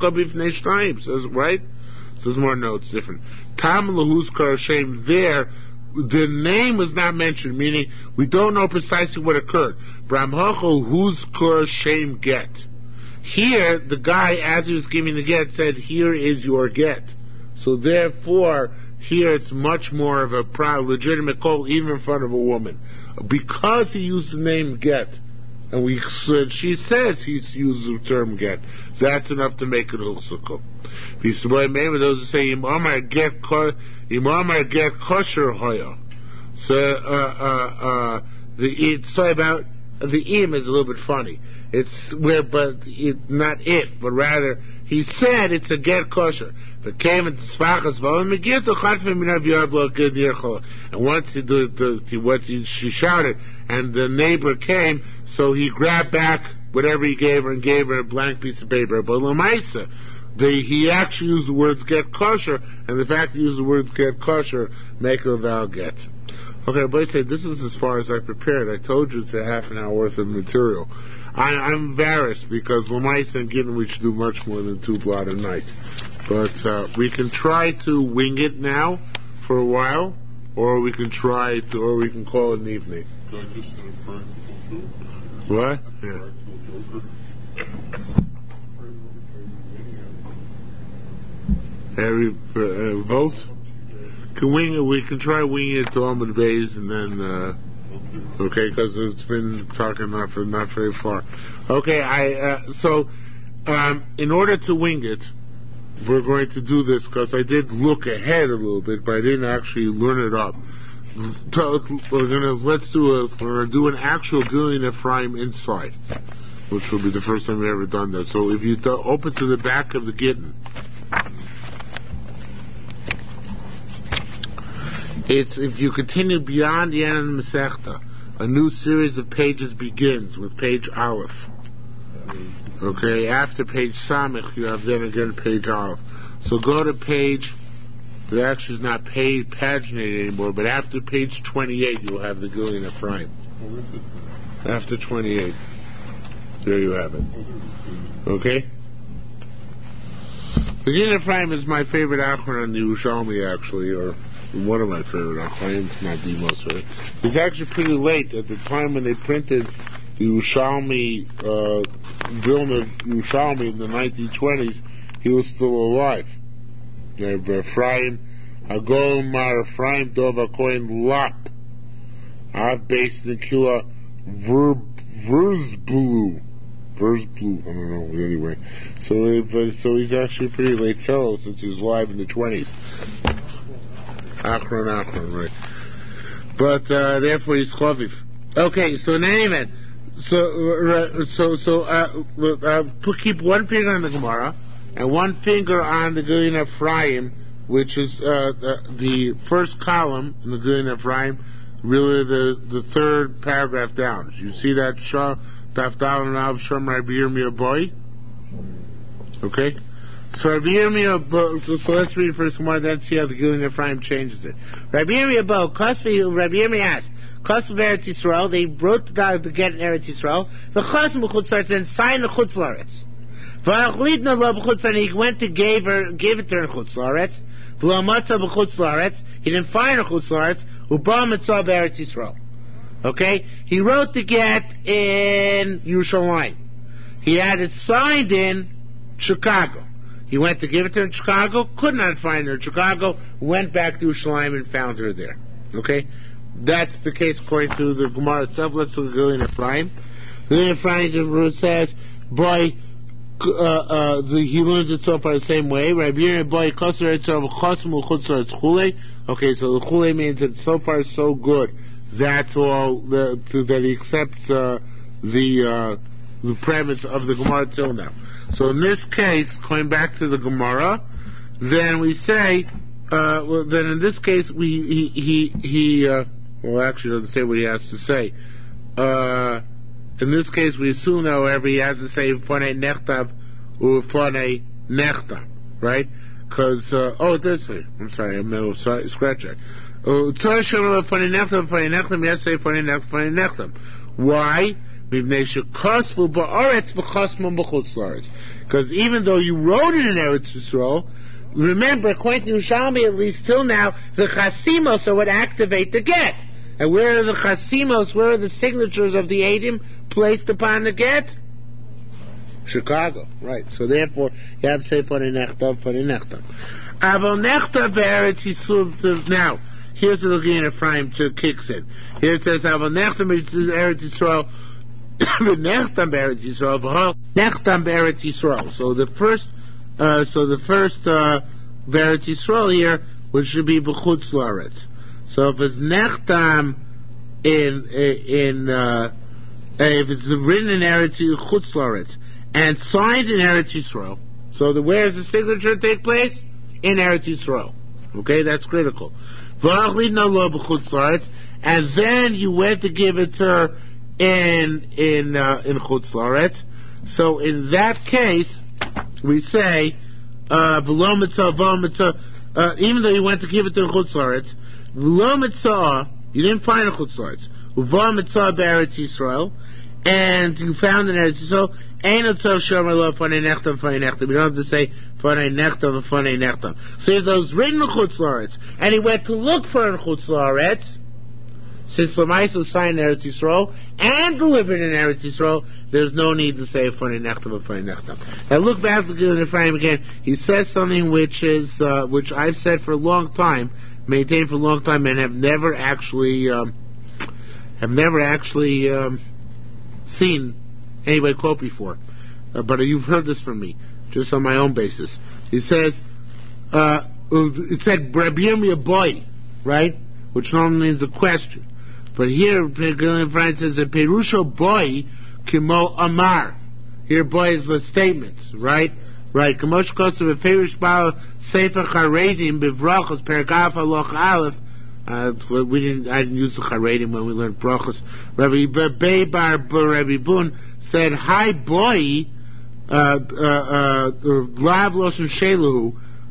says right? So there's more notes different. Tam lahuz karashem there, the name was not mentioned, meaning we don't know precisely what occurred. Bramhacho whose karashem get. Here, the guy, as he was giving the get, said, "Here is your get." So therefore, here it's much more of a proud, legitimate call, even in front of a woman, because he used the name get. And we said, she says he's used the term get. That's enough to make it Hulsukum. Maybe those who say Imamar get Imamar get kosher hoya. So uh, uh, uh, the it's talking about the im is a little bit funny. It's where, but it, not if, but rather he said it's a get kosher. But came and tzvachas v'olim megir to chatfim min aviyad lo good yirchol. And once he the, the, the once he, she shouted, and the neighbor came, so he grabbed back whatever he gave her and gave her a blank piece of paper. But l'maisa, the he actually used the words get kosher, and the fact he used the words get kosher make a val get. Okay, but I say this is as far as I prepared. I told you it's a half an hour worth of material. I, I'm embarrassed because l'maisa and given we should do much more than two blot a night. But uh, we can try to wing it now for a while, or we can try to, or we can call it an evening. What? Yeah. Every uh, vote? Can wing it? We can try winging it to Ahmed Bays, and then uh, okay, because it's been talking not for not very far. Okay, I uh, so um, in order to wing it, we're going to do this because I did look ahead a little bit, but I didn't actually learn it up. We're gonna let's do a we're gonna do an actual Gillian Ephraim inside, which will be the first time we've ever done that. So if you do, open to the back of the Gittin, it's if you continue beyond the end of the Masechta, a new series of pages begins with page Aleph. Okay, after page Samech, you have then again page Aleph. So go to page. It actually is not page paginated anymore, but after page twenty-eight, you'll have the Gillian Ephraim. After twenty-eight, there you have it. Okay. The Gillian Ephraim is my favorite Achron on the Yerushalmi, actually, or one of my favorite Achron, not the most favorite. It's actually pretty late at the time when they printed the Yerushalmi, uh, Vilna Yerushalmi in the nineteen twenties. He was still alive. Ephraim, Hagol Mar Ephraim Dova Kohen Lap, Av based in Kila Verzblu, Verzblu. I don't know. Anyway, so but, so he's actually a pretty late fellow since he was alive in the twenties. Achron, Achron, right? But uh, therefore he's Chaviv. Okay, so in any event, so uh, so so uh, uh, put, keep one finger on the Gemara and one finger on the Gillian Ephraim, which is uh, the, the first column in the Gillian Ephraim, really the, the third paragraph down. You see that Shah Daf Dalin Rav Shem Rabbi Yirmiyah boy? Okay? So Rabbi Yirmiyah, so let's read first one, then see how the Gillian Ephraim changes it. Rabbi Yirmiyah bo, Kosvi, Rabbi Yirmiyah asked, Kosv Eretz Yisrael, they wrote the, the get in Eretz Yisrael, the Chosm B'chutz Laretz, and signed the Chutz Laretz. V'achlidna lo b'chutz laretz, he went to give her, give it to her in Chutz Laretz. V'lo matzah b'chutz laretz, he didn't find her Chutz Laretz. U'ba mitzvah b'Eretz Yisrael. Okay, he wrote the get in Yerushalayim. He had it signed in Chicago. He went to give it to her in Chicago, could not find her in Chicago, went back to Yerushalayim and found her there. Okay, that's the case according to the Gemara itself. Let's look at Gillian Ephraim. Gillian Ephraim says, boy. Uh, uh, the, he learns it so far the same way. Okay, so the chule means that so far so good. That's all the, to, that he accepts uh, the uh, the premise of the Gemara till now. So in this case, going back to the Gemara, then we say, uh, well, then in this case we he he, he uh, well actually doesn't say what he has to say. Uh, In this case, we assume, however, he has to say "Fonei nechtav" or "Fonei nechtav," right? Because uh, oh, this way. I'm sorry, I'm a sorry, scratch that. Why? Because even though you wrote it in Eretz Yisrael, remember, according to Yerushalmi, at least till now, the chasimos are what activate the get. And where are the chasimos? Where are the signatures of the Eidim placed upon the get? Chicago, right. So therefore, you have to say for the nechtav, for the nechtav. Avol nechtav be'eretz Yisrael. Now, here's the Gillian Ephraim to kicks in. Here it says, Avol nechtav be'eretz Yisrael, Nechtam Beretz Yisrael, v'hol Nechtam Beretz Yisrael. So the first, uh, so the first uh, Beretz Yisrael here, which should be b'chutz la'aretz. So if it's Nechtam in in uh, if it's written in Eretz Chutz La'aretz and signed in Eretz Yisrael, so the where does the signature take place? In Eretz Yisrael. Okay, that's critical. And then you went to give it to her in in uh, in Chutz La'aretz. So in that case, we say uh, v'lo mitzah, v'lo mitzah. Uh, even though you went to give it to the Chutz La'aretz, v'lo mitzah, you didn't find a Chutz La'aretz. Uva mitzah be'eretz Yisrael, and you found in Eretz Yisrael. Ein otzah shomer lo fanei nechtam fanei nechtam. You don't have to say fanei nechtam fanei nechtam. So if those written in Chutz La'aretz, and he went to look for a Chutz La'aretz, since Lamais was signed in Eretz Yisrael and delivered in Eretz Yisrael, there's no need to say fanei nechtam or fanei nechtam. Now look back at the frame again. He says something which is uh, which I've said for a long time, maintained for a long time, and have never actually um, have never actually um, seen anybody quote before. Uh, but you've heard this from me, just on my own basis. He says, uh, it said Rabbi Yirmiyah boy, right? Which normally means a question. But here, Frank says that Perusho boy kimo amar. Here, boy is the statement, right? Right. Kamosh kosav eferish ba'al sefer charedim bevrachos perikaf aloch aleph. Uh, we didn't. I didn't use the charedim when we learned brachos. Rabbi Beibar Rabbi Bun said, "Hi boy, uh, uh, uh, lav loshen shelu."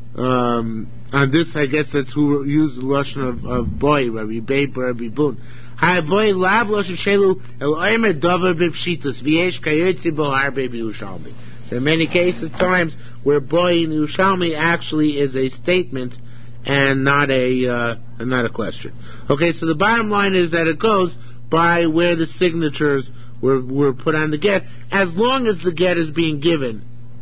Um, on this, I guess that's who used the lashon of, of boy, Rabbi Beibar Rabbi Bun. Hi boy, lav loshen shelu el omer davar b'pshitas v'yesh kayotzi bo harbe b'Yushalmi. There are many cases, times where boy in Yushalmi actually is a statement and not a uh, and not a question. Okay, so the bottom line is that it goes by where the signatures were were put on the get, as long as the get is being given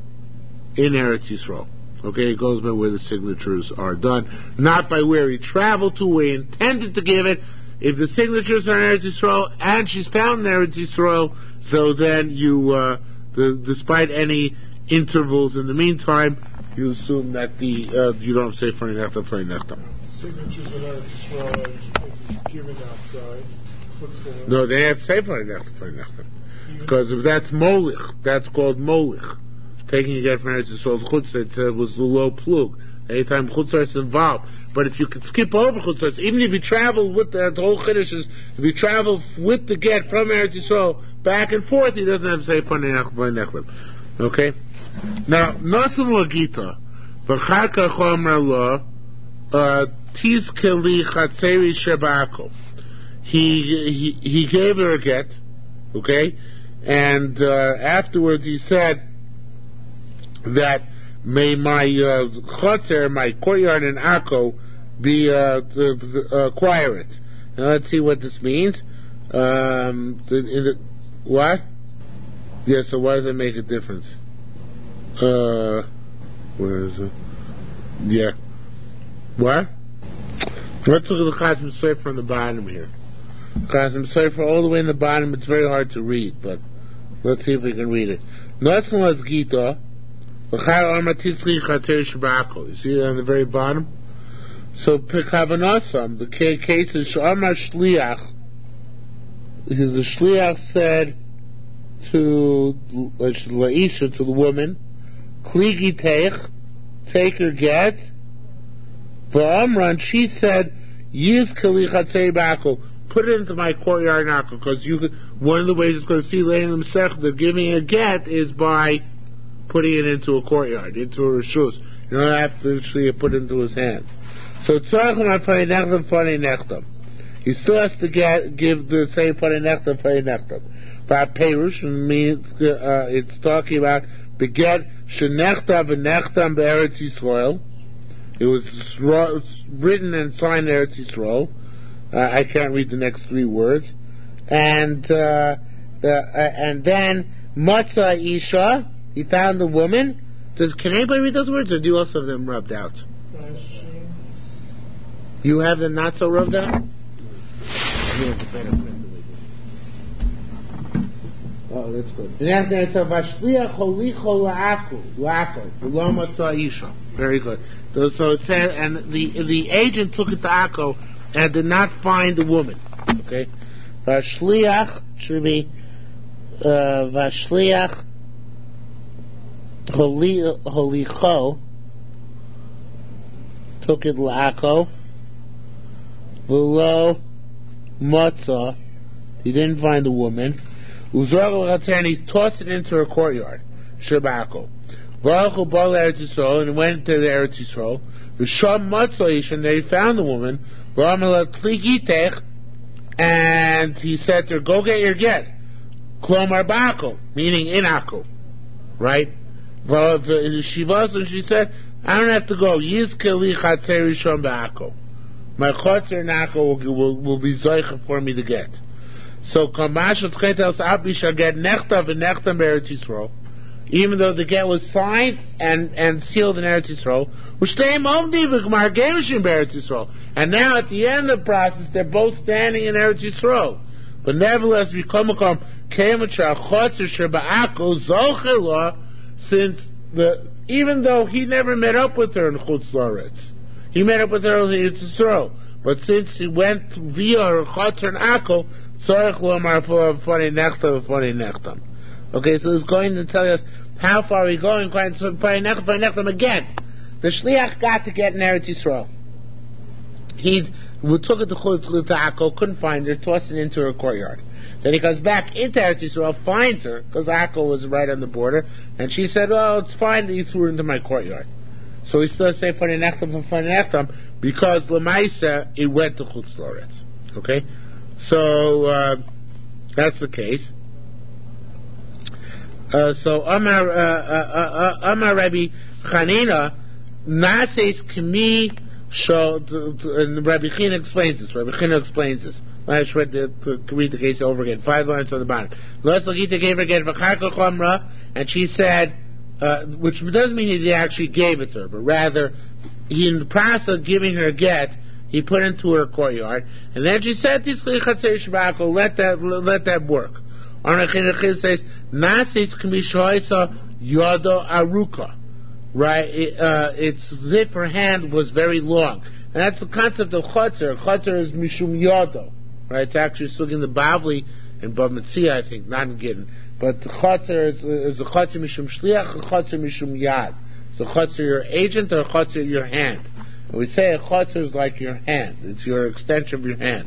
in Eretz Yisrael. Okay, it goes by where the signatures are done, not by where he traveled to, where he intended to give it. If the signatures are in Eretz Yisrael and she's found in Eretz Yisrael, so then you, uh, the, despite any intervals in the meantime, you assume that the uh, you don't say fanei nechtam fanei nechtam. Signatures in Eretz Yisrael is given outside. No, they have to say fanei nechtam fanei nechtam, because if that's molich, that's called molich. Taking a get from Eretz Yisrael chutz, it uh, was the low plug. Anytime chutz is involved, but if you could skip over chutz, even if you travel with the, the whole chiddush is, if you travel with the get from Eretz Yisrael back and forth, he doesn't have to say fanei nechtam fanei nechtam. Okay. Now, Nassim Lagita, V'chaka Chomer Lo, Tizkeli Chatzeri Shabako. He, he, he gave her a get, okay, and uh, afterwards he said that may my uh, chotzer, my courtyard in Akko, be uh, the, the, uh, acquire it. Now let's see what this means. Um, the, in the, what? Yeah, so why does it make a difference? Uh, where is it? Yeah. What? Let's look at the Chasam Sofer from the bottom here. Chasam Sofer all the way in the bottom, it's very hard to read, but let's see if we can read it. Nassim las Gita, V'char Amar Tizri Chatzeri Shabako. You see it on the very bottom? So, Pekavanasam, the case is Amar Shliach, the Shliach said to Laisha, to the woman, Kligi teich, take her get. V'amran, she said, Yiz kali chatzei bako, put it into my courtyard nako, because you could, one of the ways it's going to see later in the Masech, they're giving a get is by putting it into a courtyard, into a reshus. You don't have to actually put it into his hands. So tzarchim fanei nechtam fanei nechtam. He still has to get, give the same fanei nechtam fanei nechtam. V'aperush means uh, it's talking about beget shenechta v'nechtam be'eretz Yisrael. It was written and signed Eretz Yisrael. Uh, I can't read the next three words. And uh, uh, and then matzah isha. He found the woman. Does can anybody read those words, or do you also have them rubbed out? You have them not so rubbed out. Oh, that's good. And after it's a vashliach holicho la'ako, la'ako, v'lo matza isha. Very good. So, so it said, and the the agent took it to Akko and did not find the woman. Okay, vashliach should be uh, vashliach holicho took it la'ako, v'lo matza. He didn't find the woman. And he tossed it into her courtyard. Shabako. Baruch Bal Eretz Yisrael, and went to the Eretz Yisrael. V'sham Matzah, and they found the woman. And he said to her, "Go get your get." Klomar Bako, meaning in Akko, right? She was, and she said, "I don't have to go. Yizkeli Chatzer Rishon Ba'Akko. My Chatzer in Akko will, will, will be zoicha for me to get." So Kamash tells Abi shall get nechtav and nechtam Eretz Yisrael, even though the get was signed and, and sealed in Eretz Yisrael, which they momdi v'gmar gemishim Eretz Yisrael. And now at the end of the process, they're both standing in Eretz Yisrael. But nevertheless, we come upon Kemachar Chotzer Sheba'ako Zochela, since the even though he never met up with her in Chutz La'aretz, he met up with her in Eretz Yisrael. But since he went via her Chotzer and Akko, okay, so it's going to tell us how far we're going. Again, the shliach got to get in Eretz Yisrael. He took it to Akko, couldn't find her, tossed it into her courtyard. Then he comes back into Eretz Yisrael, finds her, because Akko was right on the border, and she said, "Well, it's fine that you threw it into my courtyard." So he still say Fani Nechtam, Fani Nechtam, because Lamaisa, it went to Chutz La'aretz. Okay? So uh, that's the case. Uh, so Amar uh, uh, uh, Amar Rabbi Chanina Nases Kami Shol, and Rabbi China explains this. Rabbi China explains this. I should read the, read the case over again. Five lines on the bottom. Los Lagita gave her again V'chaka Chomra, and she said, uh, which doesn't mean he actually gave it to her, but rather he, in the process of giving her a get, he put into her courtyard, and then she said, "Let that let that work." Arnachin says, "Nasis kamishoisa yodo aruka," right? It, uh, its zip her hand was very long, and that's the concept of chotzer. Chotzer is mishum yodo, right? It's actually sugin the Bavli and Bava Metzia, I think, not in Gittin, but the chotzer is, is a chotzer mishum shliach, a chotzer mishum yad. So chotzer your agent or chotzer your hand. We say a chotzer is like your hand. It's your extension of your hand.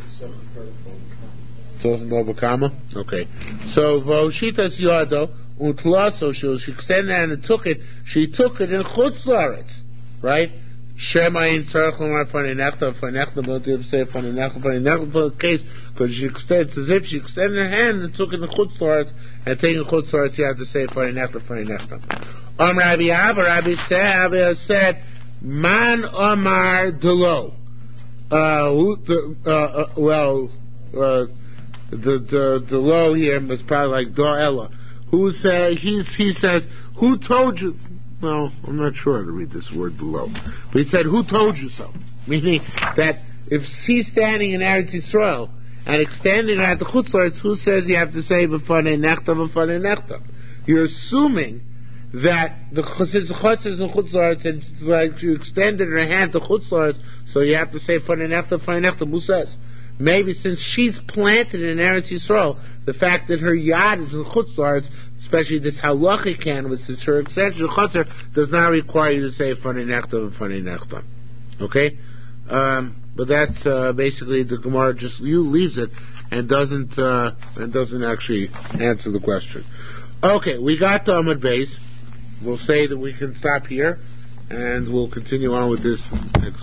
So Novakama? Okay. So Voshitas Yado, Utlaso, she extended it and took it. She took it in Chutz La'aretz. Right? Shema in Tzarech Lomar Fani Nechta, Fani Nechta, but you have to say Fani Nechta, Fani Nechta for the case, because she extended, it's as if she extended her hand and took it in Chutz La'aretz, and taking Chutz La'aretz, you have to say Fani Nechta, Fani Nechta. Om Rabbi Abba, Rabbi said, Rabbi said, Man Omar Delo. Uh, who, the, uh, uh, well, uh, the, the, Delo here was probably like Do'ela. Who say, he, he says, who told you, well, I'm not sure how to read this word Delo, but he said, who told you so? Meaning that if he's standing in Eretz Yisrael and extending at the Chutz La'aretz, who says you have to say B'fanei Nechtam, B'fanei Nechtam? You're assuming that the Chotzers and Chutz La'aretz, and like you extended her hand to Chutz La'aretz, so you have to say Fanei Nechtam, Fanei Nechtam. Who says? Maybe since she's planted in Eretz Yisrael, the fact that her yad is in Chutz La'aretz, especially this halachic can, which is her extension, Chutzer, does not require you to say Fanei Nechtam and Fanei Nechtam. Okay? Um, but that's uh, basically the Gemara just you leaves it and doesn't uh, and doesn't actually answer the question. Okay, we got to Amud Beis. We'll say that we can stop here, and we'll continue on with this next.